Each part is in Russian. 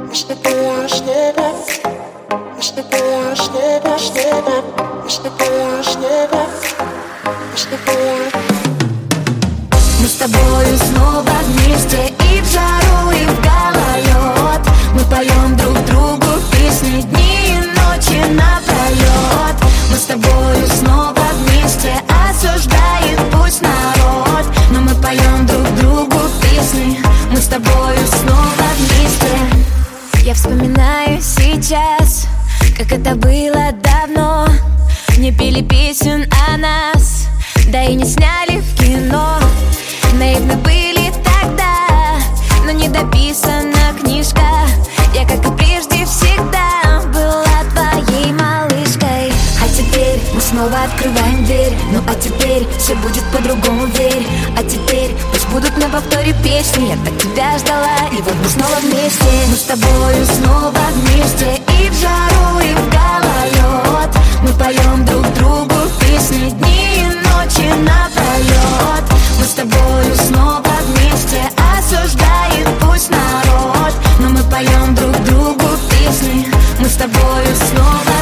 Мы с тобою снова вместе, и в жару, и в гололед. Мы поем друг другу песни дни и ночи напролет. Мы с тобою снова вместе, осуждает пусть народ, но мы поем друг другу песни. Мы с тобою снова вместе. Я вспоминаю сейчас, как это было давно. Не пели песен о нас, да и не сняли в кино. Наивны были тогда, но не дописана книжка. Я, как и прежде, всегда была твоей малышкой. А теперь мы снова открываем дверь. Ну а теперь все будет по-другому, верь. А теперь пусть будут на повторе песни. Я так тебя ждала, и вот мы снова вместе. Мы с тобою снова вместе, и в жару, и в гололед. Мы поем друг другу песни дни и ночи напролет. Мы с тобою снова вместе, осуждает пусть народ, но мы поем друг другу песни. Мы с тобою снова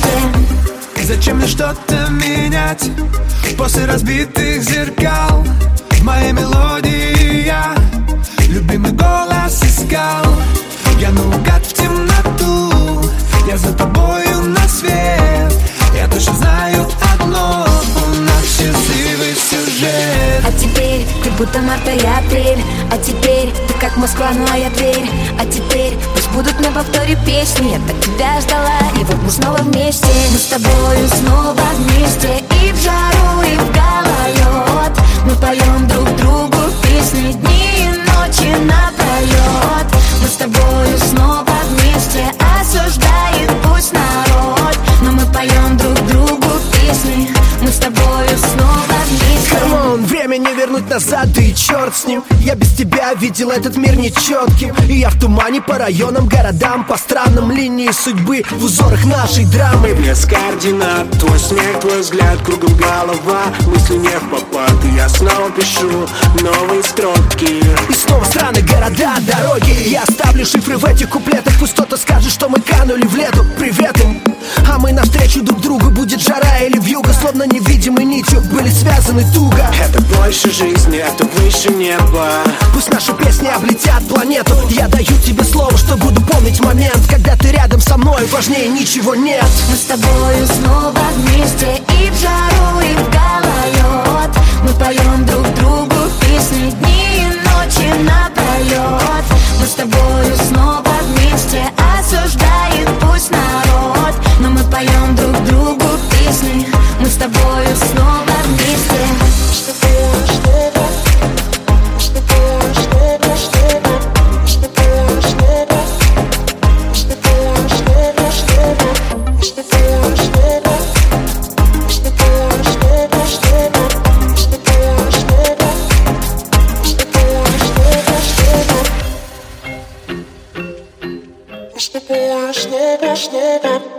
вместе. Зачем мне что-то менять после разбитых зеркал? В моей мелодии я любимый голос искал. Я наугад в темноту, я за тобою на свет. Я точно знаю одно, у нас счастливый сюжет. А теперь ты будто март и апрель. А теперь ты как Москва, ну а я Тверь. А теперь пусть будут на повторе песни. Я так тебя ждала, и вот мы снова вместе. Мы с тобою снова вместе, и в жару, и в гололед. Мы поем друг другу песни дни и ночи напролет. Мы с тобою снова вместе, осуждает пусть народ, но мы поем друг другу песни. Мы с тобою снова вместе. Камон, время не вернуть назад, да и черт с ним. Я без тебя видел этот мир нечетким. И я в тумане по районам, городам, по странам линии судьбы, в узорах нашей драмы. Без координат, твой смех, твой взгляд, кругом голова. Мысли не в попад, и я снова пишу новые строки. И снова страны, города, дороги. Я оставлю шифры в этих куплетах. Пусть кто-то скажет, что мы канули в лету. Привет им. А мы навстречу друг другу, будет жара или вьюга. Словно невидимой нитью были связаны туго. Это больше жизни, это выше неба. Пусть наши песни облетят планету. Я даю тебе слово, что буду помнить момент, когда ты рядом со мной, важнее ничего нет. Мы с тобою снова вместе, и в жару, и в гололед. Мы поем друг другу песни дни и ночи напролет. Мы с тобою снова вместе, осуждает пусть народ, но мы поем друг другу песни. Мы с тобою снова вместе. Что